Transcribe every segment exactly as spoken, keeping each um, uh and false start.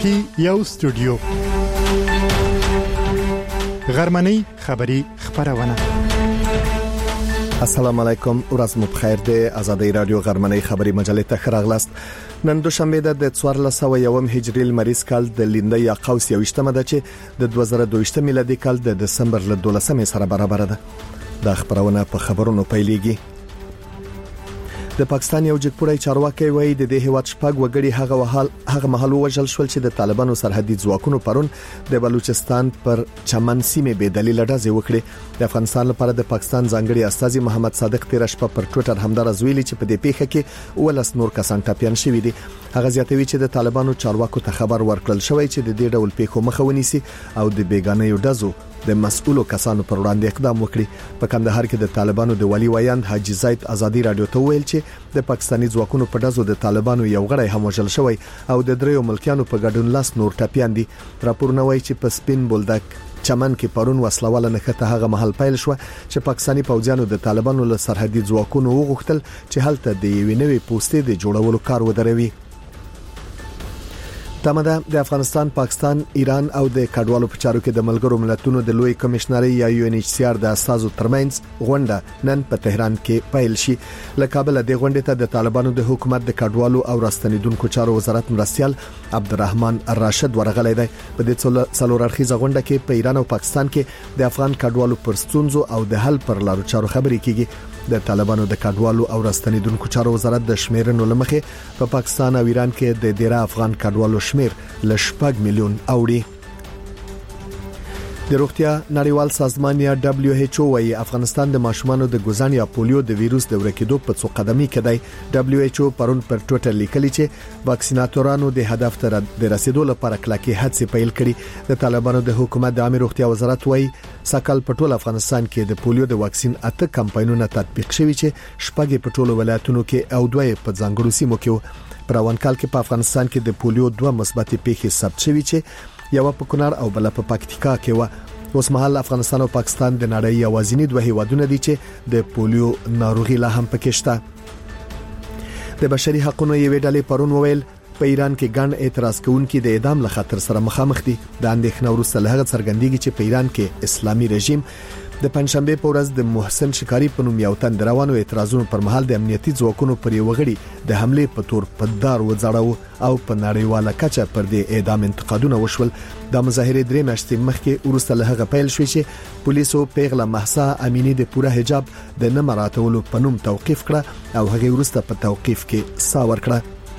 کې یو استودیو غرمنۍ خبری خبرونه. السلام علیکم، ورځ مو بخیر ده. آزادۍ رادیو غرمنۍ خبری مجلې ته خراغلاست. نن دوشنبه د څوارلس سوه یوم هجری لمریز کال د لینده یا قوس یوشتمه ده چې د دوه زره دوه میلادي کال د دسمبر له دولسمې سره برابر ده. دا خبرونه په خبرونو پیلېږي. د پاکستان یو جګپوړی چارواکي وایي د دې هیواد شپږ وګړي هغه وحال هغه محل وژل شول چې د طالبانو سرحدي ځواکونو پرون د بلوچستان پر چمن سیمه به دلیل ډزې وکړي. د افغانستان لپاره د پاکستان ځانګړي استاذ محمد صادق تیر شپه پر ټوئیټر همدار زویلی چې په دې پیښه کې ولس نور کسان ټاپیان شوي دي. هغه زیاتوي چې د طالبانو چارواکو ته خبر ورکړل شوی چې د دې ډول پیښو مخه ونیسي او د بیگانه ډزو د مسؤلو کسانو پر وړاندې اقدام وکړي. په کندهار کې د طالبانو د ولی وایند حاجی زید آزادی رادیو ته ویل چې د پاکستاني ځواکونو په ډزو د طالبانو یو غړی هم وژل شوی او د دریو ملکیانو په ګډون لاس نور ټاپیان دي. راپورونه وایي چې په سپین بولدک چمن کې پرون وسلواله نښته هغه محل پیل شو چې پاکستاني پوځیانو د طالبانو له سرحدي ځواکونو وغوښتل چې هلته د یوې نوې پوسټې د جوړولو کار ودروي. تماده د افغانستان، پاکستان، ایران او د کډوالو په چارو کې د ملګرو ملتونو د لوی کمشنري یا یو ان ایچ سی آر د استازو ترمنځ غونډه نن په تهران کې پیل شي. له کابل د غونډې ته د طالبانو د حکومت د کډوالو او راستنیدونکو چارو وزارت مرستيال عبدالرحمن الراشد ورغلی دی. په دې څلور اړخیزه غونډه کې په ایران او پاکستان کې د افغان کډوالو پر ستونزو او د حل پر لارو چارو خبرې کیږي. د طالبانو د کډوالو او راستنیدونکو چارو وزارت د شمیرنو لمخې په پاکستان او ایران کې د ډیره افغان کډوالو شمیر ل شپږ میلیون اوړي. د روغتیا نړیوال سازمان یا دبليو ایچ او وايي افغانستان د ماشومانو د ګوزن یا پولیو د وایروس د ورکېدو په څو قدمي کې دی. دبليو ایچ او پرون پر ټوئیټر لیکلی چې واکسیناتورانو د هدف ته د رسیدو لپاره کلکې هڅې پیل کړي. د طالبانو د حکومت د عامه روغتیا وزارت وايي سکهال په ټول افغانستان کې د پولیو د واکسین اته کمپاینونه تطبیق شوي چې شپږ په ټولو ولایتونو کې او دوه په ځانګړو سیمو کې. پر روان کال کې په افغانستان کې د پولیو دوه مثبتې پیښې ثبت شوي چې یو په کونړ او بل په پکتیکا کې و. اوس مهال افغانستان او پاکستان د نړۍ یوازینی دوه هیوادونه دي چې د پولیو ناروغي لا هم پکې شته. د بشري حقوقو یوې ډلې پرون وویل په ایران کې ګڼ اعتراض کوونکي د اعدام له خطر سره مخامخ دي. د اندېښنې وروسته له هغه څرګندېږي چې په ایران کې اسلامي رژیم د پنځشنبه په ورځ د محسن شکاری په نوم یو تن روانو اعتراضونو پر مهال د امنیتي ځواکونو پر یو غړي د حمله په تور په دار وځړاو او په نړیواله کچه پر دې اعدام انتقادونه وشول. د مظاهرې درې میاشتې مخکې وروسته له هغه پیل شوې چې پولیسو پیغله مهسا امینی د پوره حجاب د نه مراتولو په نوم توقيف کړه او هغه وروسته په توقيف کې ساور کړه.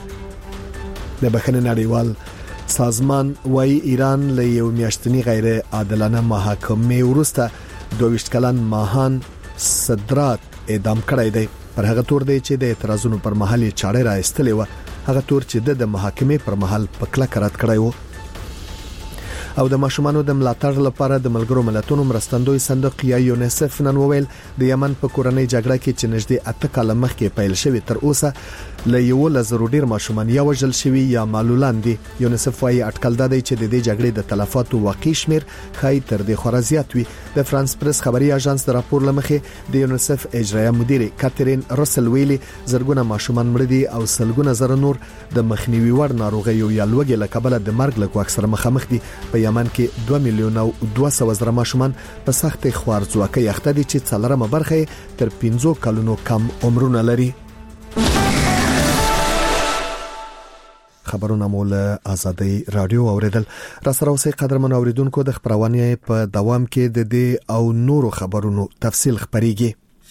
د بخښنې نړیوال سازمان وايي ایران له یو میاشتنی غیر عادلانه محاکمې وروسته دویشت کلن ماهان صدرات اعدام کړی دی. پر هغه تور دی چې د اعتراضونو پر مهال یې چاړه را ایستلې و. هغه تور چې د محاکمې پر مهال په کلک رد کړی و. او د ماشومانو د ملاتړ لپاره د ملګرو ملتونو مرستندوی صندوق یا یونیسف نن وویل د یمن په کورنۍ جګړه کې چې نږدې اته کاله مخکې پیل شوی تر اوسه له یو لزر ډیر ماشومان یا وژل شوی یا معلولان دي. یونیسف وايي اټکل دی چې د دې جګړې د تلفاتو واقعي شمیر خای تر د خورا زیات وي. د فرانس پریس خبري اژانس د راپور لمخې د یونیسف اجرایه مدیر کاترین رسل ویلي زرګونه ماشومان مړ دي او سلګونه زره نور د مخنیوي وړ ناروغیو یا لوګي له کبله د مرګ له اکثر مخامخ دي. په یمن کې دوه میلیون او دوه سوه زره ماشومان په سخت خوارځواکۍ اخته دي چې څلورمه برخه تر پنځو کلونو کم عمرونه لري. خبرونه مول آزادۍ رادیو اوریدل. را سره اوسې قدرمن اوریدونکو د خبرونه په دوام کې د دې او نورو خبرونو تفصیل خبريږي.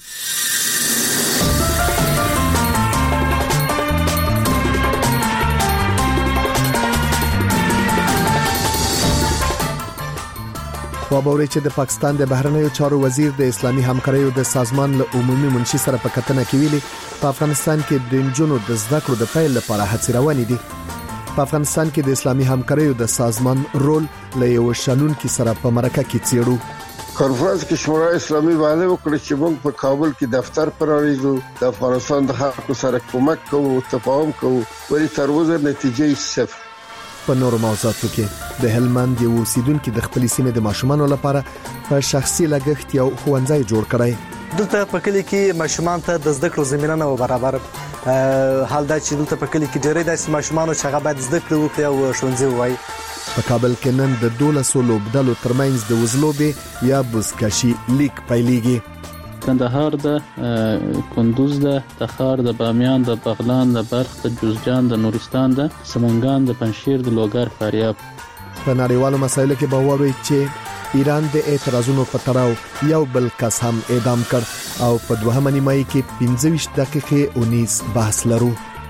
خبرونه چې د پاکستان د بهرنیو چارو وزیر د اسلامي همکاریو د سازمان له عمومي منشي سره په کتنه کې ویلي په افغانستان کې د انجونو د زده کړو د پیل لپاره هڅې روانې دي. په افغانستان کې د اسلامي همکاریو د سازمان رول له یو شانون کې سره په مرکه کې څیړو. کانفرنس کې شورا اسلامي باندې وکړي چې موږ په کابل کې دفتر پرانیزو، د افغانستان د خلکو سره کومک کوو، تفاهم کوو، ولی تر اوسه نتیجه صفر. په نورو موضوعاتو کې د هلمند یو اوسیدونکو د خپل سیمې د ماشومانو لپاره په شخصي لګښت یو ښوونځی جوړ کړی. دلته په کلی کې ماشومان ته د زده کړو زمینه نه برابر حال دا چې دلته په کلی کې ډېری داسې ماشومان چې هغه باید زده کړو وکړي او ښوونځي ووایي. په کابل کې نن د دولسو لوبډلو ترمنځ د وزلوبې یا بزکشي لیگ پیلېږي. کندهار د کندوز د تخار د بامیان د بغلان د بلخ د جوزجان د نورستان د سمنګان د پنځشیر د لوګر فاریاب. په نړیوالو مسایلو کې به وایي چې ایران د اعتراضونو په تړاو یو بل کس هم اعدام کړ او په دوهمه نیمایي کې پنځه ویشت دقیقې اونیز بحث لرو.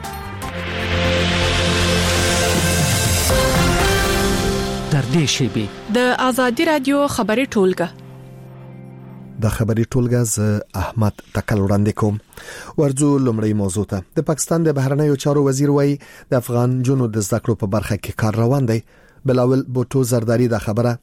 تر دې شیبې د ازادي رادیو خبري ټولګه د خبري ټولګه ز احمد تکل وړاندې کوم. ورځو لومړی موضوع ته. د پاکستان د بهرنیو چارو وزیر وایي د افغان جنو د زده کړو په برخه کې کار روان دی. بلاول بوټو زرداری د خبره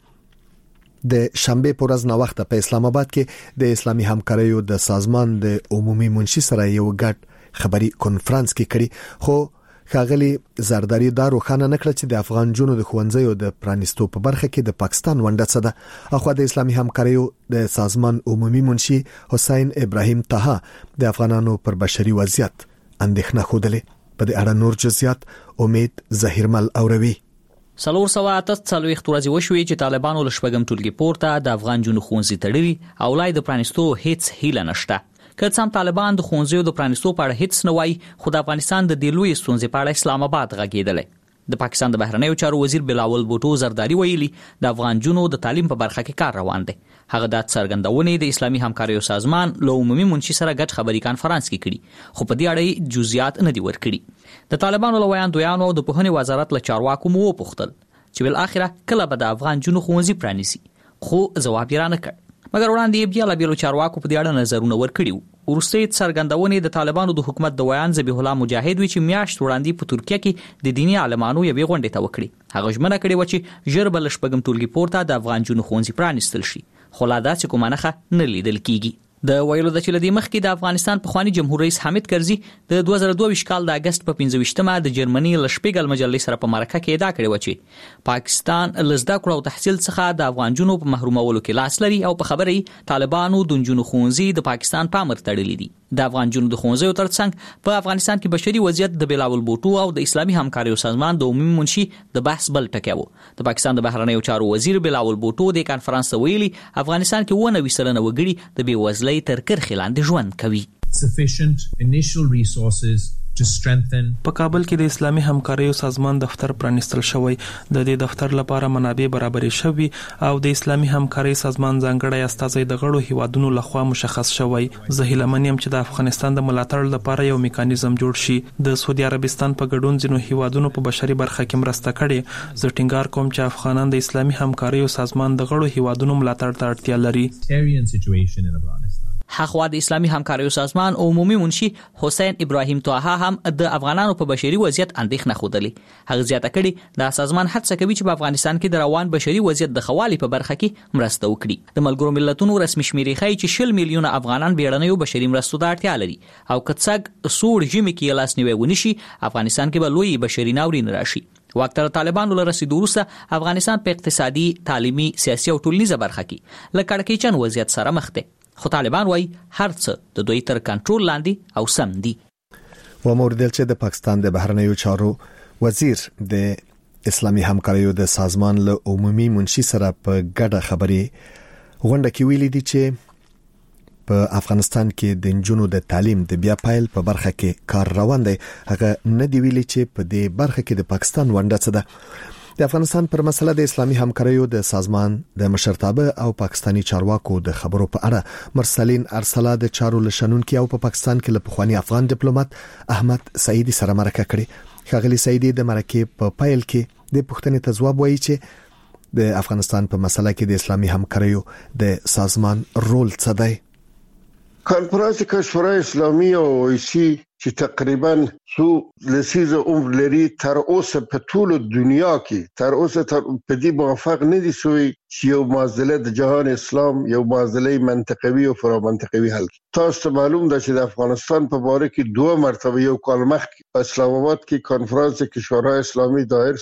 د شنبه پر ورځ نو وخت په اسلام آباد کې د اسلامي همکاریو د سازمان د عمومي منشي سره یو ګډ خبري کانفرنس کې کړي. خو ښاغلي زرداری دا روښانه نکړه چې د افغان جنو د خوندزیو د پرانیستو په برخه کې د پاکستان ونډه څه ده. اخو د اسلامي همکاریو د سازمان عمومي منشي حسین ابراهیم طه د افغانانو پر بشري وضعیت اندېښنه خوده. په دې اړه نور جزئیات امید ظهیرمل اوروي. سلور سوا اتس څلوېښت ورځې وشوې چې طالبانو له شپږم ټولګي پورته د افغان جنو ښوونځي تړلي او لای د پرانیستو هیڅ هیله نشته. که څم طالبان د ښوونځیو د پرانیستو په اړه هیڅ نه وایي، خو د افغانستان د دې لویې ستونزې په اړه اسلام آباد غږېدلی. د پاکستان د بهرنیو چارو وزیر بلاول بوټو زرداری ویلي د افغان جنو د تعلیم په برخه کې کار روان دی. هغه د څرګندونې د اسلامي همکاریو سازمان له عمومي منشي سره ګډ خبري کانفرنس کې کړي، خو په دې اړه جزئیات نه دي ورکړي. د طالبانو له ویاندویانو د پوهنې وزارت له چارواکو مو وپوښتل چې بل اخره کله به د افغان جنو ښوونځي پرانیسي، خو ځواب یې رانه کړ. مګر وړاندې بیا له بیلو چارواکو په دې اړه نظرونه ورکړي. ورسته څرګندونې د طالبانو د حکومت د ویان ذبیح الله مجاهد وی چې میاشت وړاندې په ترکیه کې د دیني عالمانو یوې غونډې ته وکړي. هغه ژمنه کړې و چې ژر به له شپږم ټولګي پورته د افغان جنو ښوونځي پرانیستل شي، خو لا داسې کومه نښه نه لیدل کیږي. د ویلو د چې لدی مخکې د افغانستان پخوانی جمهور رئیس حامد کرزي د دوه زره دوه کال د اگست په پنځه ویشتمه د جرمني ل شپږل مجلې سره په مرکه کې ادعا کړې و چې پاکستان لزده کړو او تحصیل څخه د افغان جنو په محرومولو کې لاس لري او په خبري طالبانو د جنو ښوونځي د پاکستان په امر تړلې دي. د افغان جنو د ښوونځیو ترڅنګ په افغانستان کې بشري وضعیت د بلاول بوټو او د اسلامي همکاریو سازمان د عمومي منشي د بحث بل ټکی و. د پاکستان د بهرنیو چارو وزیر بلاول بوټو د کانفرنس ویلي افغانستان کې ونه وسلنه وګړي د بیوزلۍ تر کرخې لاندې ژوند کوي. Sufficient initial resources to strengthen. په کابل کې د اسلامي همکاریو سازمان دفتر پرانیستل شوی. د دې دفتر لپاره منابع برابرې شوي او د اسلامي همکاري سازمان ځانګړی استازی د غړو هیوادونو لخوا مشخص شوی. زه هیله من یم چې د افغانستان د ملاتړ لپاره یو میکانیزم جوړ شي. د سعودي عربستان په ګډون ځینو هیوادونو په بشري برخه کې مرسته کړې. زه ټینګار کوم چې افغانان د اسلامي همکاریو سازمان د غړو هیوادونو ملاتړ ته اړتیا لري. حخوا د اسلامي همکاریو سازمان عمومي منشي حسین ابراهیم طه هم د افغانانو په بشري وضعیت اندېښنه خوده. هغه زیاته کړي د سازمان هڅه کوي چې په افغانستان کې د روان بشري وضعیت د خوالي په برخه کې مرسته وکړي. د ملګرو ملتونو رسمي شمیرې ښیي چې شل میلیونه افغانان بیړنیو بشري مرستو ته اړتیا لري او کڅګ سوړ ژمي کې لاس نیوي ونشي افغانستان کې به لوی بشري ناورین راشي. وقته طالبانو له رسیدو وروسته افغانستان په اقتصادي، تعلیمي، سیاسي او ټولنیزه برخه کې له کړکېچن وضعیت سره مخ دی. خو طالبان وایي هر څه د دوی تر کنټرول لاندې او سم دي. و موردل چې د پاکستان د بهرنیو چارو وزیر د اسلامي همکاریو د سازمان له عمومي منشي سره په ګډه خبري غونډه کې ویلي دي چې په افغانستان کې د نجونو د تعلیم د بیا پایل په برخه کې کار روان دی. هغه نه دی ویلي چې په دې برخه کې د پاکستان ونډه څه ده. د افغانستان پر مسله د اسلامي همکاریو د سازمان د مشرتابه او پاکستانی چارواکو د خبرو په اړه مرسلین ارسلا د چارو لشنونکو او په پاکستان کې له پخوانی افغان ډیپلوماټ احمد سعیدی سره مرکه کړې. ښاغلي سعیدی د مرکه په پایل کې د پوښتنې ته ځواب وایي چې د افغانستان په مسله کې د اسلامي همکاریو د سازمان رول څه دی. کانفرنس کشورهای اسلامی او اویسی چې تقریبا څو لسیزه عمر لري تر اوسه په ټول دنیا کې تر اوسه په دې موافق نه دي شوی چې یو معضله د جهان اسلام یو معضله منطقوي او فرامنطقوي حل. تاسو معلوم ده چې د افغانستان په باره کې دوه مرتبه یو کال مخکې په اسلام آباد کې کانفرنس کشورهای اسلامی دایر شو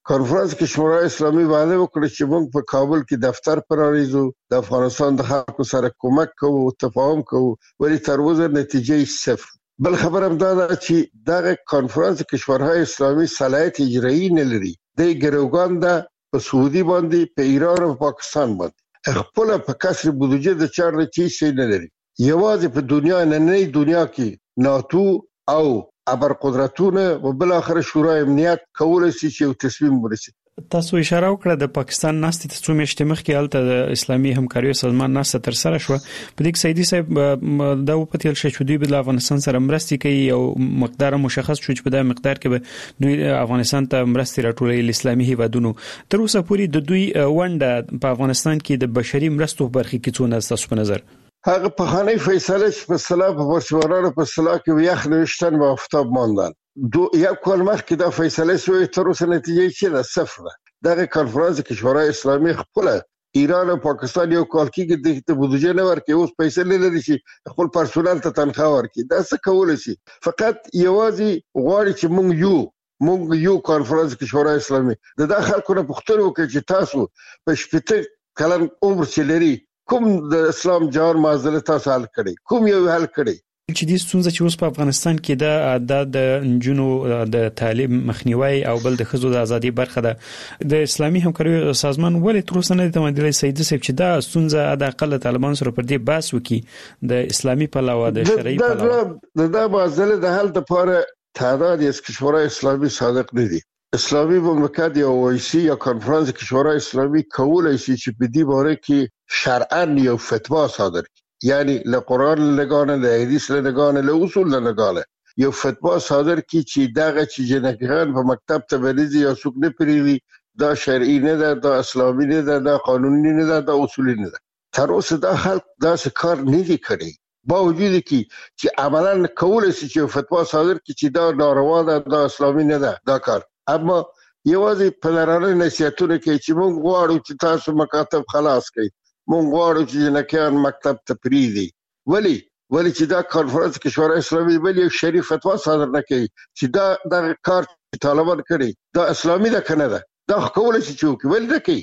کانفرنس کې شورای اسلامي وعده وکړه چې موږ په کابل کې دفتر پرانیزو، د افغانستان د خلکو سره کومک کوو، تفاهم کوو، ولی تر اوسه نتیجه صفر. بل خبر هم دا ده چې دغه کانفرنس کې شورای اسلامي صلاحیت اجرایی نه لري. د ګروګان د په سعودي باندې، په ایران او پاکستان باندې خپل په کسر بودجه د چارل چیز نه لري. یوازې په دنیا نه نه دنیا کې ناتو او ابرقدرتونه او بل اخر شورای امنیت کولای شي چې یو تصمیم ورسي. تاسو اشاره وکړه د پاکستان ناستې ته څو میاشتې مخکې هلته د اسلامي همکارۍ سازمان ناسته تر سره شو. په دې کې سیدی صاحب دا په تل شې چې دوی د افغانستان سره مرستې کوي او مقدار مشخص شو چې په دا مقدار کې به دوی افغانستان ته مرستې راټولې اسلامي هیوادونو. تر اوسه پورې د دوی ونډه په افغانستان کې د بشري مرستو برخه کې څونه تاسو په نظر؟ هغه په خانه فیصله چې په صلاح په ورشورانو په صلاح کې یخ نوشتن او افتاب ماندل دو یو کال مخکې دا فیصله شوې، تر اوسه نتیجه چې ده صفر ده. دغه کانفرنس کې شورای اسلامي خپل ایران او پاکستان یو کال کې د بودجه نه ورکړي، اوس پیسې نه لري چې خپل پرسونل ته تنخواه ورکړي. دا څه کولای شي؟ فقط یوازې غواړي چې موږ یو موږ یو کانفرنس کې شورای اسلامي د دا خلکو نه پوښتنه وکړي چې تاسو په شپږ کلن عمر چې لري کوم د اسلام جار معضله تاسو حل کړي، کوم یو حل کړي. چې د ستونزې چې اوس په افغانستان کې د د نجونو د تعلیم مخنیوي او بل د ښځو د ازادي برخه ده، د اسلامي همکارۍ سازمان ولې تر اوسه نه تمدلې سید صاحب چې دا ستونزه د اقل طالبان سره پر دې بحث وکړي د اسلامي پلوه د شرعي پلوه د دا معضله د حل لپاره تعداد یې شورای اسلامي صادق نه دي. اسلامي مملکت یا اوایسی یا کانفرنس کې شورای اسلامي کولای شي چې په دې باره کې شرعاً یو فتوا صادر کړي، یعنی له قرآن لګانه، له حدیث لګانه، له اصول لګانه یو فتوا صادر کړي چې دغه چې جنګیان په مکتب ته ورځي یا څوک نه پریوي، دا شرعي نه ده، دا اسلامي نه ده، دا قانوني نه ده، دا اصولي نه ده. تر اوسه دا خلک داسې کار نه دي کړی، باوجود کې چې عملاً کولای شي چې فتوا صادر کړي چې دا ناروا ده، دا اسلامي نه ده دا کار. اما یوازې په لرانه نصیحتونه کوي چې موږ غواړو چې تاسو مکاتب خلاص کړئ، موږ غواړو چې جنکیان مکتب ته پریږدي. ولی ولی چې دا کانفرنس کې شورای اسلامي ولی شریف فتوا صادر نه کوي چې دا د کار طالبان کړي دا اسلامي ده کنه ده، دا کولای شي چې ولی نه کوي.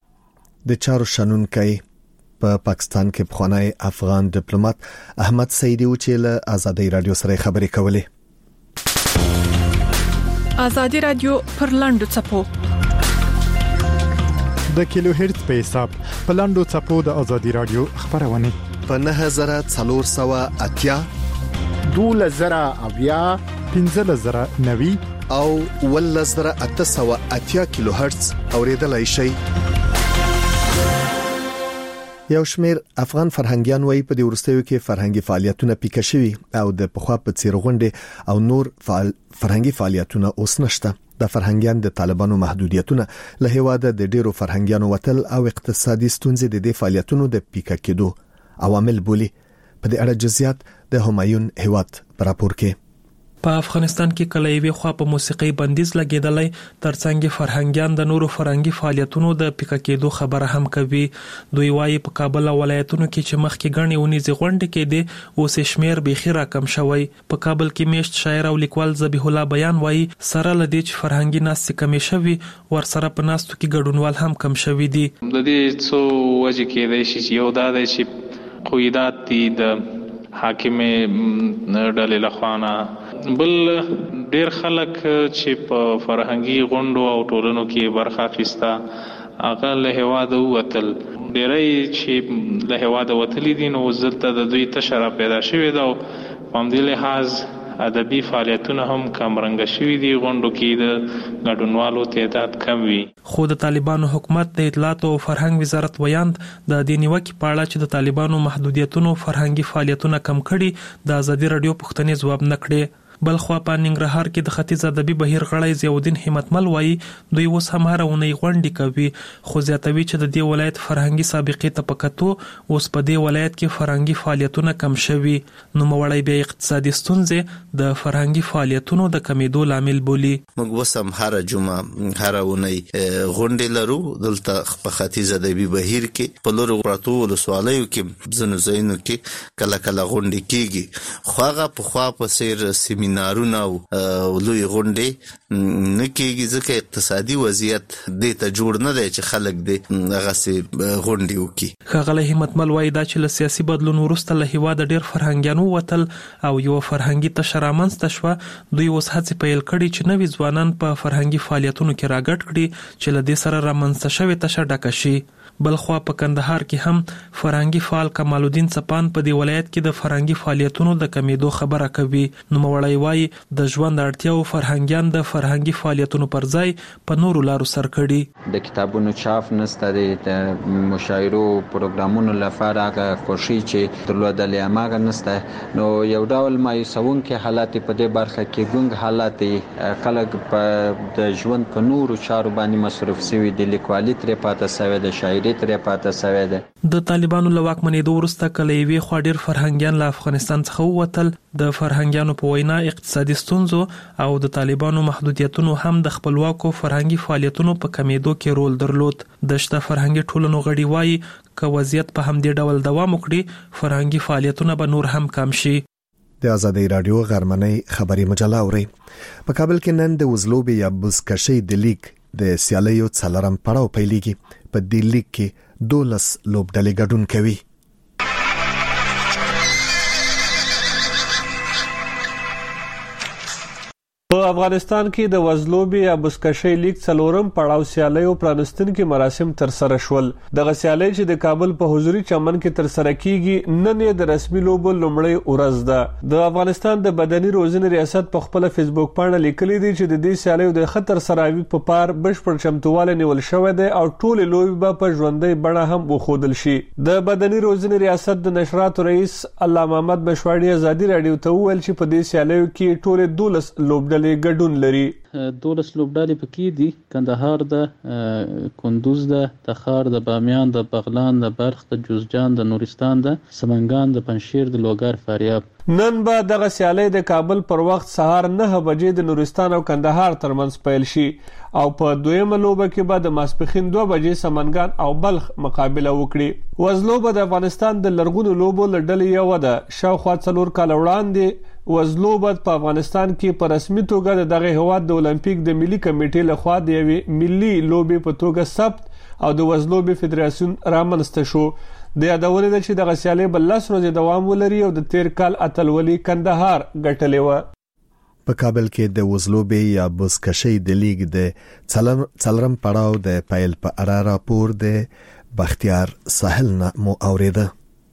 د چارو شنونکي په پاکستان کې پخوانی افغان ډیپلوماټ احمد سیدی و چې له آزادۍ رادیو سره خبرې کولې. آزادی رادیو پر لاندو چپو د کیلو هرتز په حساب په لاندو چپو د آزادی رادیو خبرونه په نه هزار څلور سوه اتیا دوه زره اویا پنځه زره نوي او ول زره اته سوه اتیا کیلو هرتز اوریدلای شي. یو شمیر افغان فرهنګيان وایي په دې ورستیو کې فرهنګي فعالیتونه پیکه شوي او د پخوا په څیر غونډې او نور فعال فرهنګي فعالیتونه اوس نشته. د فرهنګيان د طالبانو محدودیتونه له هواده د ډیرو فرهنګيانو وتل او اقتصادي ستونزې د دې فعالیتونو د پیکه کېدو عوامل بولي. په دې اړه جزئیات د همایون هیواد پر راپور کې. په افغانستان کې کله یوې خوا په موسیقي بندیز لګیدلای ترڅنګ فرهنګيان د نورو فرهنګي فعالیتونو د پیکه کېدو خبره هم کوي. دوی وايي په کابل ولایتونو کې چې مخکې غني ونیزي غونډه کې دي اوس شمیر به خیره کم شوی. په کابل کې میشت شاعر او لیکوال ذبیح الله بیان وايي سره لدی چې فرهنګي ناس کم شوی ور سره په ناستو کې ګډونوال هم کم شوی دي. د دې څو وجې کې دی چې یو دا دی چې قیودات دي د حاکم ډلې لخوانه، بل ډیر خلک چې په فرهنګي غونډو او ټولنو کې برخه اخیسته هغه له هواده وتل، ډیری چې له هواده وتلی دي نو زلته د دوی تشره پیدا شوې ده او په همدې لحاظ ادبي فعالیتونه هم کمرنګ شوي دي، غونډو کې د ګډونوالو تعداد کم وي. خو د طالبانو حکومت د اطلاعات او فرهنګ وزارت ویاند د دې نیوکې په اړه چې د طالبانو محدودیتونو فرهنګي فعالیتونه کم کړي د آزادي رادیو پوښتنې ځواب نه کړي. بل خو په ننګرهار کې د ختیځ ادبي بهیر غړی ضیاءالدین همتمل وایي دوی اوس هم هر اونۍ غونډې کوي، خو زیاتوي چې د دې ولایت فرهنګي سابقې ته پکتو اوس په دې ولایت کې فرهنګي فعالیتونه کم شوي. نو موړی بیا اقتصادي ستونزې د فرهنګي فعالیتونو د کمیدو لامل بولي. موږ اوس هم هر جمعه هر اونۍ غونډې لرو دلته په ختیځ ادبي بهیر کې په لورو پراتو ولسوالیو کې ځینو ځایونو کې کله کله غونډې کیږي، خو هغه په خوا په سیر سیمینار سیمینارونه او لوی غونډې نه کېږي ځکه اقتصادي وضعیت دې ته جوړ نه دی چې خلک دې هغه سي غونډې وکړي. ښاغلی همتمل وایي دا چې له سیاسي بدلون وروسته له هیواده ډېر فرهنګیان ووتل او یو فرهنګي تشه رامنځته شوه. دوی اوس هڅې پیل کړي چې نوي ځوانان په فرهنګي فعالیتونو کې راګډ کړي چې له دې سره رامنځته شوې تشه ډکه شي. بلخوا په کندهار کې هم فرهنګي فعال کمال الدین څپان په دې ولایت کې د فرهنګي فعالیتونو د کمیدو خبره کوي. نوموړی وایي د ژوند اړتیاو فرهنګیان د فرهنګي فعالیتونو پر ځای په نورو لارو سر کړي. د کتابونو چاپ نشته، د مشاعرو پروګرامونو لپاره هغه خوشي چې درلودل یې نشته. نو یو ډول مایوسونکي حالات په دې برخه کې ګونګ حالات خلک په د ژوند په نورو چارو باندې مصروف شوي دي. لیکوالي ترې پاتې شوې ده، شاعري ترې پاتې شوې ده. د طالبانو له واکمنېدو وروسته کله یوې خوا ډېر فرهنګیان له افغانستان څخه ووتل. د فرهنګیانو په وینا اقتصادي ستونزو او د طالبانو محدودیتونو هم د خپلواکو فرهنګي فعالیتونو په کمیدو کې رول درلود. د شته فرهنګي ټولنو غړي وایي که وضعیت په همدې ډول دوام وکړي فرهنګي فعالیتونه به نور هم کم شي. د آزادۍ رادیو غرمنۍ خبري مجله اوري. په کابل کې نن د وزلوبي یا بزکشي د لیګ د سیالیو څلورم پړاو پیلېږي. په دې لیګ کې دولس لوبډلې ګډون کوي. په افغانستان کې د وزلوبي یا بزکشي لیګ څلورم پړاو سیالیو پرانستونکي مراسم تر سره شول. دغه سیالي چې د کابل په حضوري چمن کې تر سره کیږي نن یې د رسمي لوبو لومړی ورځ ده. د افغانستان د بدني روزنې ریاست په خپل فیسبوک باندې لیکلي دي چې د دې سیالیو د خطر سراوي په پار بشپړ چمتوواله نیول شوې ده او ټول لوبي به په ژوندۍ بڼه هم وښودل شي. د بدني روزنې ریاست د نشراتو رئیس الله محمد مشواړي آزادي رادیو ته وویل چې په دې سیالیو کې ټول دولس لوبډلې ګډون لري. دولس لوبډلې پکې دي: کندهار ده، کندوز ده، تخار ده، بامیان ده، بغلان ده، بلخ ده، جوزجان ده، نورستان ده، سمنګان ده، پنشیر ده، لوګر، فاریاب. نن به دغه سیالي د کابل پر وخت سهار نه بجې د نورستان او کندهار ترمنځ پیل شي او په دویمه لوبه کې به د ماسپښین دوه بجې سمنګان او بلخ مقابله وکړي. وزلوبه د افغانستان د لرغونو لوبو له ډلې یوه ده. شاوخوا څلور کاله وړاندې وزلوبه په افغانستان کې په رسمي توګه د دغه هیواد د اولمپیک د ملي کمیټې لخوا د یوې ملي لوبې په توګه ثبت او د وزلوبې فدراسیون رامنځته شو. د یادونه ده چې دغه سیالي بل لس ورځې دوام ولري او د تیر کال اتلولي کندهار ګټلې و. په کابل کې د وزلوبي یا بزکشي د لیګ د څلورم پړاو د پیل په اړه راپور د بختیار ساحل نه مو اوریده.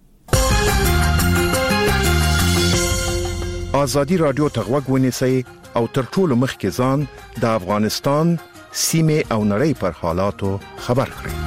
آزادی رادیو ته غوږ ونیسئ او تر ټولو مخکې ځان د افغانستان سیمه او نړۍ پر حالاتو خبر کړئ.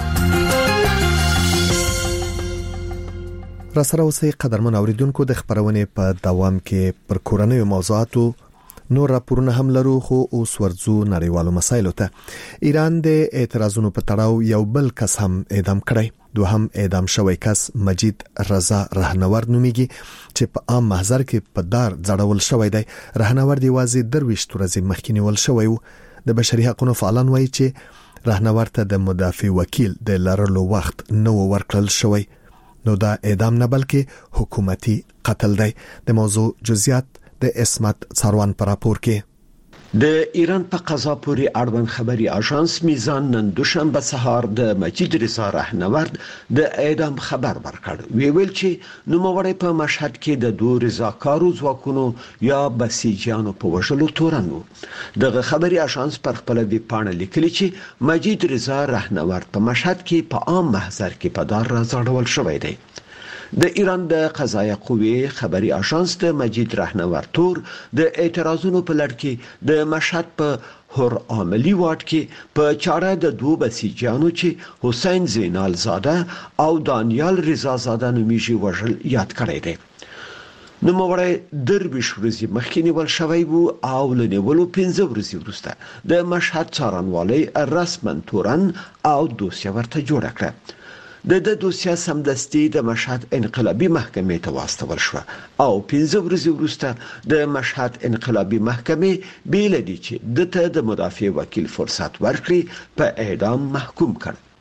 را سره اوسئ قدرمن اوریدونکو. د خبرونې په دوام کې پر کورنیو موضوعاتو نور راپورونه هم لرو، خو اوس ورځو نړیوالو مسایلو ته. ایران د اعتراضونو په تړاو یو بل کس هم اعدام کړی. دوهم اعدام شوی کس مجید رضا رهنورد نومیږي چې په عام محضر کې په دار ځړول شوی دی. رهنورد یوازې درويشت ورځې مخکې نیول شوی و. د بشري حقوقو فعالان وایي چې رهنورد ته د مدافع وکیل د لرلو وخت نو ورکړل شوی. نو دا اعدام نه بلکې حکومتي قتل دی. د موضوع جزئیات د اسمت څاروان پر راپور کې. د ایران په قضا پورې اړوند خبري اژانس میزان نن دوشنبه سهار د مجید رضا رهنورد د اعدام خبر ورکړ. وی ویل چې نوموړی په مشهد کې د دوه رضاکارو ځواکونو یا بسیجانو په وژلو تورن و. دغه خبري اژانس پر خپل ویب پاڼه لیکلي چې مجید رضا رهنورد په مشهد کې په عام محضر کې په دار راځړول شوی دی. د ایران د قضایه قوې خبري اژانس د مجید رهنورد تور د اعتراضونو په لړ کې د مشهد په هر عاملی واټ کې په چاړه د دوه بسیجانو چې حسین زینال زاده او دانیال رضا زاده نومیږي وژل یاد کړی دی. نوموړی درویش ورځې مخکې نیول شوی و او له نیولو پنځه ورځې وروسته د مشهد څارنوالۍ رسما تورن او دوسیه ورته جوړه کړه. د د دوسیه سمدستي د مشهد انقلابي محکمې ته واستول شو او پنځه ورځې وروسته د مشهد انقلابي محکمې بیل دي چې دته د مدافع وکیل فرصت ورکړي په اعدام محکوم کړ.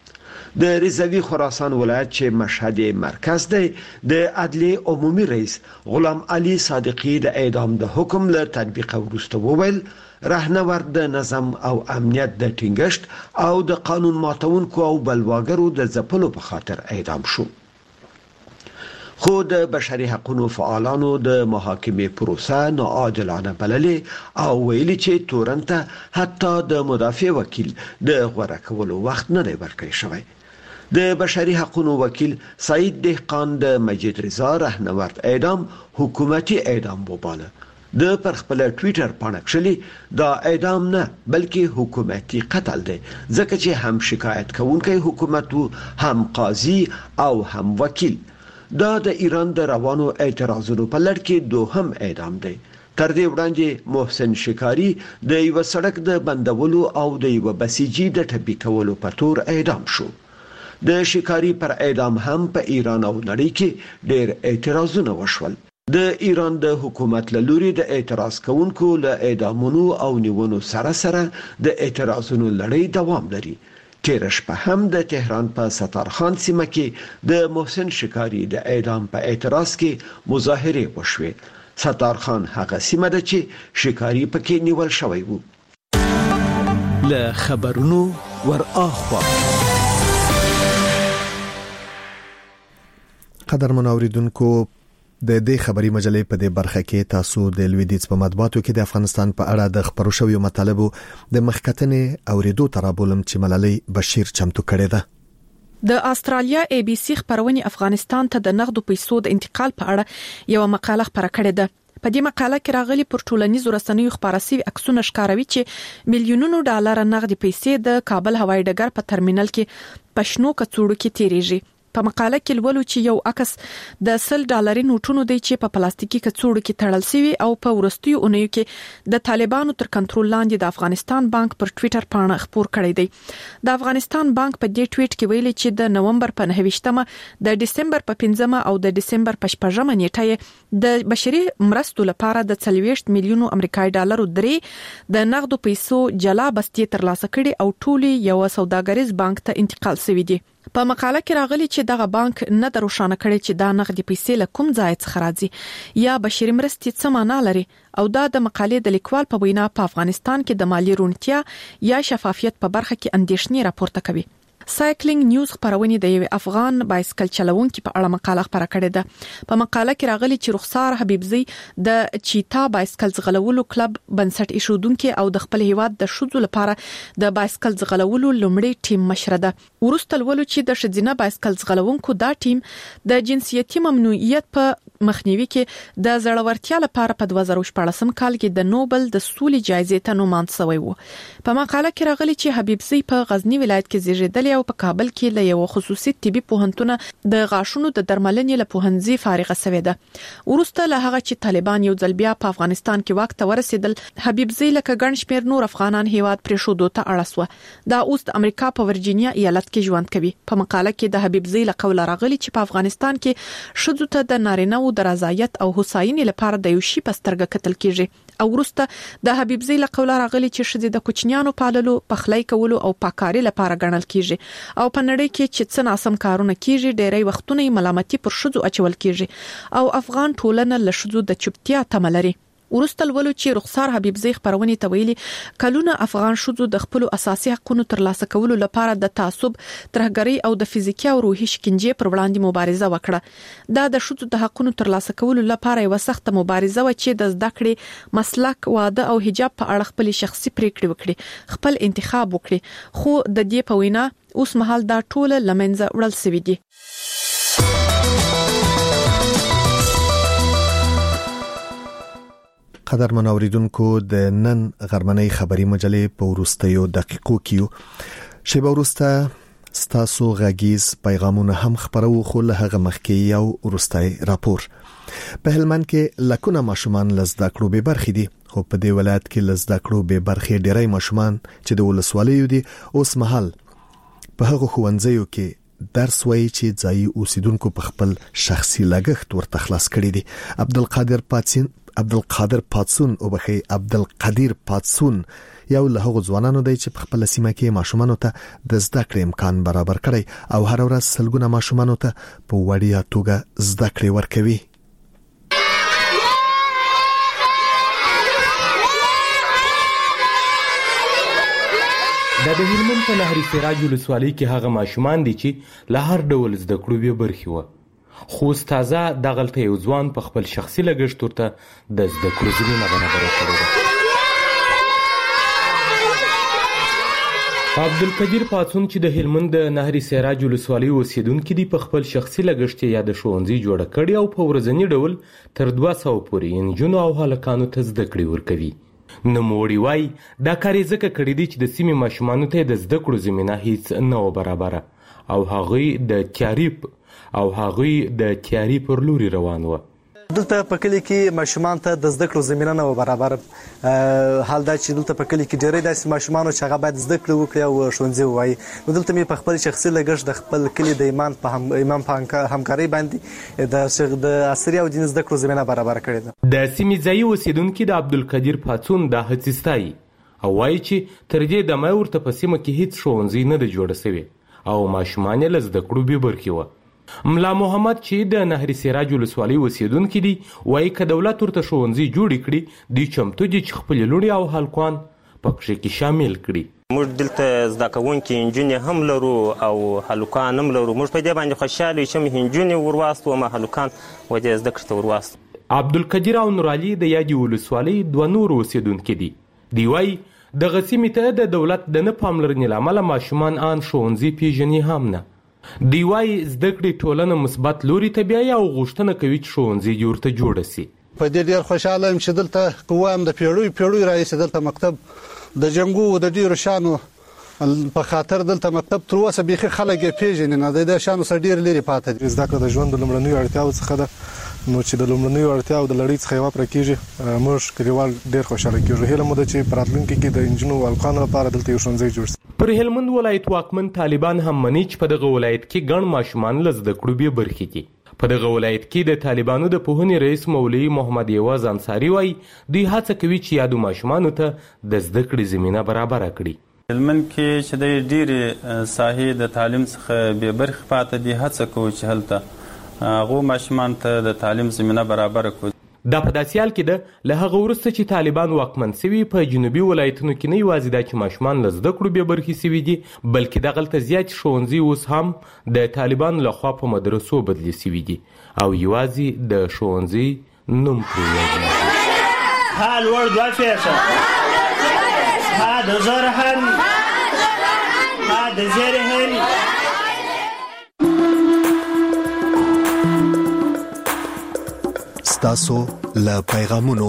د رضوی خراسان ولایت چې مشهد مرکز دی د عدلیه عمومي رئیس غلام علي صادقي د اعدام د حکم له تطبیق وروسته وویل راهنورد د نظم او امنیت د ټینګښت او د قانون ماتونکو او بلواګرو د ځپلو په خاطر اعدام شو. خو د بشري حقوقو فعالانو د محاکمې پروسه ناعادلانه بللې او ویلي چې تورنته حتی د مدافع وکیل د غوړه کولو وخت نه دی ورکړی شوی. د بشري حقوقو وکیل سعید دهقان د مجید رضا راهنورد اعدام حکومتي اعدام وباله. د پر خپل ټوئیټر باندې کښلي دا اعدام نه بلکې حکومتي قتل دی ځکه چې هم شکایت کوونکی حکومت هم قاضي او هم وکیل. دا د ایران د روانو اعتراضونو په لړ کې دوهم اعدام دی. تر دې وړاندې محسن شکاری د یو سړک د بندولو او د یو بسیجي د ټپي کولو په تور اعدام شو. د شکاری پر اعدام هم په ایران او نړۍ کې ډېر اعتراضونه وشول. د ایران د حکومت له لوري د اعتراض کوونکو له اعدامونو او نیونو سره سره د اعتراضونو لړۍ دوام لري. تیر شپه هم د تهران په ستارخان سیمه کې د محسن شکاری د اعدام په اعتراض کې مظاهره وشوه. ستارخان هغه سیمه ده چې شکاری پکې نیول شوی وو. له خبرونو ور اخوا قدر منوریدونکو د دې خبري مجلې په دې برخه کې تاسو د لویدیز په مطبوعاتو کې د افغانستان په اړه د خبرو شویو مطالبو د مخکتنې اوریدو ترابولم چې ملالۍ بشیر چمتو کړی ده. د استرالیا ای بي سي خبرونه افغانستان ته د نقدو پیسو د انتقال په اړه یو مقاله خبره کړې ده. په دې مقاله کې راغلي پر ټولنیزو رسنیو خبره سوي عکسونه ښکاروي چې میلیونونو ډالر نقدي پیسې د کابل هوایي ډګر په ترمینل کې پښنو کڅوړو کې تیریږي. په مقاله کې ولولو چې یو عکس د سل ډالري نوټونو دی چې په پلاستیکي کڅوړو کې تړل شوی او په ورستیو اونیو کې د طالبانو تر کنټرول لاندې د افغانستان بانک پر ټوئیټر باندې خبر کړی دی. د افغانستان بانک په دې ټوئیټ کې ویلي چې د نومبر په نهه د ډیسمبر په پنځمه او د ډیسمبر په شپږمه نیټه د بشري مرستو لپاره د څلوېښت میلیونو امریکایي ډالرو درې د نقدو پیسو جلا بستي ترلاسه کړي او ټولي یو سوداګریز بانک ته انتقال شوی دي. په مقاله کې راغلي چې دغه بانک نه دروښانه کړي چې دا نقدي پیسې له کوم ځای څخه راځي یا بشري مرستې څه معنا لري او دا د مقالې د لیکوال په وینا په افغانستان کې د مالی رونتیا یا شفافیت په برخه کې اندېښنې راپورته کوي. سایکلینګ نیوز خبرونه د یو افغان بایسکل چلوونکي په اړه مقاله خبره کړې ده. په مقاله کې راغلي چې رخسار حبیبزی د چیتا بایسکل ځغلولو کلب بنسټ ایښودونکو او د خپل هیواد د شوزو لپاره د بایسکل ځغلولو لومړی ټیم مشره ده. ورسته ولولو چې د شذینه بایسکل ځغلونکو دا ټیم د جنسیتي ممنوعیت په مخنیوي کې د زړورتیا لپاره په دوه زره شپږم کال کې د نوبل د سولې جایزې ته نوماند شوی وو. په مقاله کې راغلي چې حبیبزی په غزنی ولایت کې زیږیدلی او په کابل کې له یو خصوصي طبي پوهنتون د غاښونو د درملنې له پوهنځي فارغه شوې ده. ورسته له هغه چې طالبان یو ځل بیا په افغانستان کې واک ته ورسېدل حبیبزی لکه ګڼ شمېر نور افغانان هیواد پرې شو ته اړه سو. دا اوس د امریکا په ورجینیا ایالت کې ژوند کوي. په مقاله کې د حبیبزی له قوله راغلي چې په افغانستان کې شذو ته د نارینه او د رضایت او حسیني لپاره د یو شی پسترګه کتل کیږي. او ورسته د حبیبزی له قوله راغلي چې شذې د کوچنیانو پاللو پخلی کولو او پاکاري لپاره ګڼل کیږي او په نړۍ کې چې څه ناسم کارونه کیږي ډېری وختونه ملامتي پر شذو اچول کیږي او افغان ټولنه له شذو د چوپتیا تمه لري. ورسته ولولو چې رخسار حبیبزی خبرونه تویلي کلونه افغان شذو د خپل اساسي حقوقو ترلاسه کولو لپاره د تعصب ترهګری او د فزیکي او روحي شکنجې پر وړاندې مبارزه وکړه. دا د شذو د حقوقو ترلاسه کولو لپاره یو سخت مبارزه و چې د زده کړې مسلک واده او حجاب په اړه خپل شخصي پریکړې وکړي خپل انتخاب وکړي خو د دې په وینا اوس مهال دا ټول لمنځه وړل شوی دي. قدر منوریدونکو د نن غرمنۍ خبري مجلې په ورستیو دقیقو کې شیبه ورسته ستاسو غږیز پیغامونه هم خبرو خو له هغه مخکې یو ورستای راپور. په هلمند کې لکونه ماشومان لزده کړو به برخې دي خو په دې ولایت کې لزده کړو به برخې ډېری ماشومان چې د ولسوالیو دي اوس مهال په هغه ښوونځیو کې درس وایي چې ځایي اوسیدونکو په خپل شخصي لګښت ورته خلاص کړی دي. عبدالقادر عبدالقادر پاتسون او بخي عبدالقدیر پاتسون یو له هغو ځوانانو دی چې په خپل سیمه کې ماشومانو ته د زده کړې امکان برابر کړي او هر ورځ سلګونه ماشومانو ته په وړیا توګه زده کړې ورکوي. د هلمند په نهر سراج ولسوالۍ کې هغه ماشومان دي چې له هر ډول زده کړو به برخې وو. خو تازه دغلته یو ځوان په خپل شخصي لګښت ورته د زده کړو زمینه برابره کړې ده. عبدالقدیر پاتسون چې د هلمند د نهر سراج ولسوالۍ اوسیدونکي دي په خپل شخصي لګښت یا د ښوونځي جوړه کړې او په ورځني ډول تر دوه سوه پورې نجونو او هلکانو ته زده کړې ورکوي. نوموړي وایي دا کار یې ځکه کړی دی چې د سیمې ماشومانو ته د زده کړو زمینه هیڅ نه وه برابره او هغوی د تیاري او هغوی د تیاري پر لوري روان وه. دلته په کلی کې ماشومان ته د زده کړو زمینه نه و برابر. حال دا چې دلته په کلی کې ډېری داسې ماشومانو چې هغه باید زده کړې وکړي او ښوونځي ووایي. نو دلته مې په خپل شخصي لګښت د خپل کلي د ایمان په هم ایمان په همکارۍ باندې د د عصري او دیني زده کړو زمینه برابر کړې ده. د سیمې ځایي اوسیدونکي د عبدالقدیر پاتسون دا هڅې ستایي او وایي چې تر دې دمه ورته په سیمه کې هیڅ ښوونځی نه دی جوړه سوی او ماشومان یې له زده کړو بې برخې وه. ملا محمد چې د نهر سراج ولسوالۍ اوسیدونکي دي وایي که دولت ورته ښوونځي جوړې کړي دوی چمتو دي چې خپلې لوڼې او هلکان په کښې کې شامل کړي. موږ دلته زده کوونکي نجونې هم لرو او هلکان هم لرو. موږ په دې باندې خوشحاله یو چې موږ نجونې ورواستو او هلکان ودې زده کړې ته ورواستو. عبدالقدیر او نورعلي د یادې ولسوالۍ دوه نور اوسیدونکي دي. دوی وایي دغه سیمې ته د دولت د نه پاملرنې له امله ماشومان ان ښوونځي پیژني هم نه. دوی وایي زده کړې ټولنه مثبت لوري ته بیایي او غوښتنه کوي چې ښوونځي یې ورته جوړه سي. په دې ډېر خوشحاله یم چې دلته که وایم د پیړیو پیړیو راهیسې دلته مکتب د جنګو د ډېرو شانو په خاطر دلته مکتب تر اوسه بیخي خلک یې پېژني نه. د دې شانو څخه ډېر لرې پاتې دي. زده کړه د ژوند د لومړنیو اړتیاوو څخه ده. نو چې د لومړنیو اړتیاو د لړۍ څخه یوه پوره کېږي موږ کلیوال ډېر خوشحاله کېږو. هیله مو ده چې په راتلونکي کې د نجونو او هلکانو لپاره دلته یو ښوونځی جوړ شي. پر هلمند ولایت واکمن طالبان هم مني چې په دغه ولایت کې ګڼ ماشومان له زده کړو بې برخې دي. په دغه ولایت کې د طالبانو د پوهنې رئیس مولوي محمد یواز انصاري وایي دوی هڅه کوي چې یادو ماشومانو ته د زده کړې زمینه برابره کړي. هلمند کې چې د ډېرې ساحې د تعلیم څخه بې برخې پاتې دي هڅه کوو چې هلته هغو ماشومان ته د تعلیم زمینه برابره کړو. دا په داسې حال کې ده له هغه وروسته چې طالبان واکمن سوي په جنوبي ولایتونو کې نه یوازې دا چې ماشومان له زده کړو بې برخې سوي دي بلکې دغلته زیات ښوونځي اوس هم د طالبانو لخوا په مدرسو بدلې سوي دي او یوازې د ښوونځي نوم پرې یادېږي. ها لوړ دوه فیصد ها د زرهن ها د زرهن. تاسو له پیغامونو.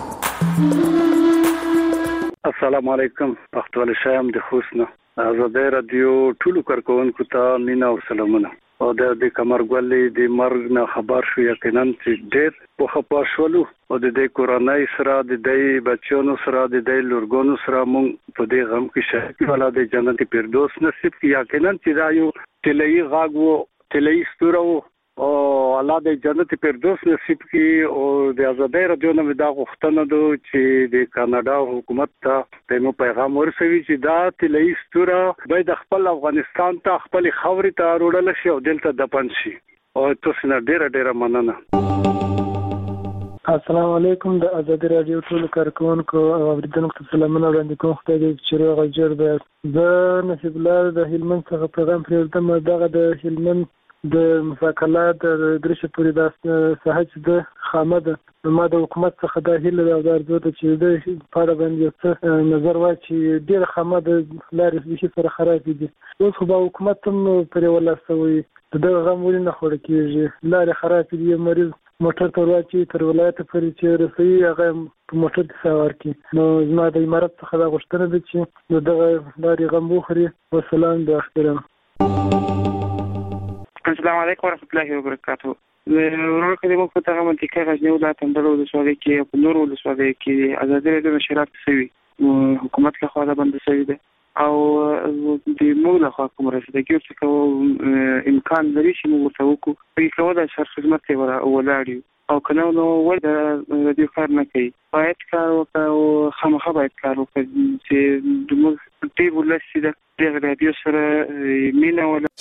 السلام علیکم. پښتو شایم د خوسنه آزادۍ رادیو ټولو کارکونکو ته مینا او سلامونه. او د دې کمرګولې د مرګ نه خبر شو یقینا چې ډېر په خپه شولو او د دې کورونای سره د دې بچونو سره د دې لورګونو سره مونږ په دې غم کې شهید ولا د جنت فردوس نصیب کی یقینا چې دا یو تلئی غاغ وو تلئی ستورو او الله د جنت فردوس نصیب کی او د آزادۍ رادیو نه دا غوښتنه ده چې د کاناډا حکومت ته د پیغام ورسوي چې دا تلئی ستوره باید خپل افغانستان ته خپل خاورې ته راوړل شي او دلته دفن شي. او تاسو نه ډیره ډیره مننه. السلام علیکم. د آزادۍ رادیو ټول کارکونکو او اوریدونکو ته سلامونه وړاندې کوم. خدای دې چې روغ جوړ دی. زه نصیب الله د هلمند څخه پیغام پرېږدم. دغه د هلمند د مساکلات د درشه پوری د صحت د خامده ما د حکومت څخه د هیله او د ارزو ته چې د پاره باندې نظر واچي ډیر خامده لارې به سره خراب دي. اوس خو به حکومت هم پر ولاسوي د غم ولې نه خور کیږي. لارې خراب دي. مریض موټر ته واچي تر ولایت پورې چې رسي هغه په موټر کې سوار کی. نو زما د امارات څخه دا غوښتنه ده چې دغه لارې غم وخوري. والسلام د احترام. السلام علیکم ورحمۃ اللہ وبرکاتہ. ورور کله مو په هغه منطقه غزنی ولایت اندرو د سوالې کې په نور ولسوالۍ کې آزادۍ رادیو نشرات شوی حکومت له خوا د بند شوی دی. او د موږ له خوا کوم رسیدګي څخه امکان لري چې موږ ورته وکړو په کومه د شر خدمت ولاړ او کنه نو ول د دې کار نه کوي باید کار وکړو خامخا باید کار وکړي چې د موږ ټي ولسی د دې رادیو سره مینا ولا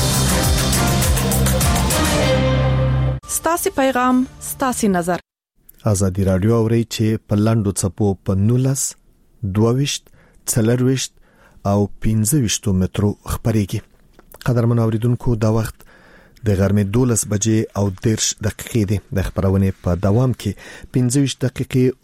ستاسي پیغام ستاسي نظر ازادي رادیو اوري چې په لاندو چپو په نولس دوويشت څلرويشت او پنځه ویشت مترو خبريږي قدرمن اوریدونکو دا وخت د غرمې دولس بجې او دېرش دقیقې دي د خبرونه په دوام کې پنځه ویشت دقیقې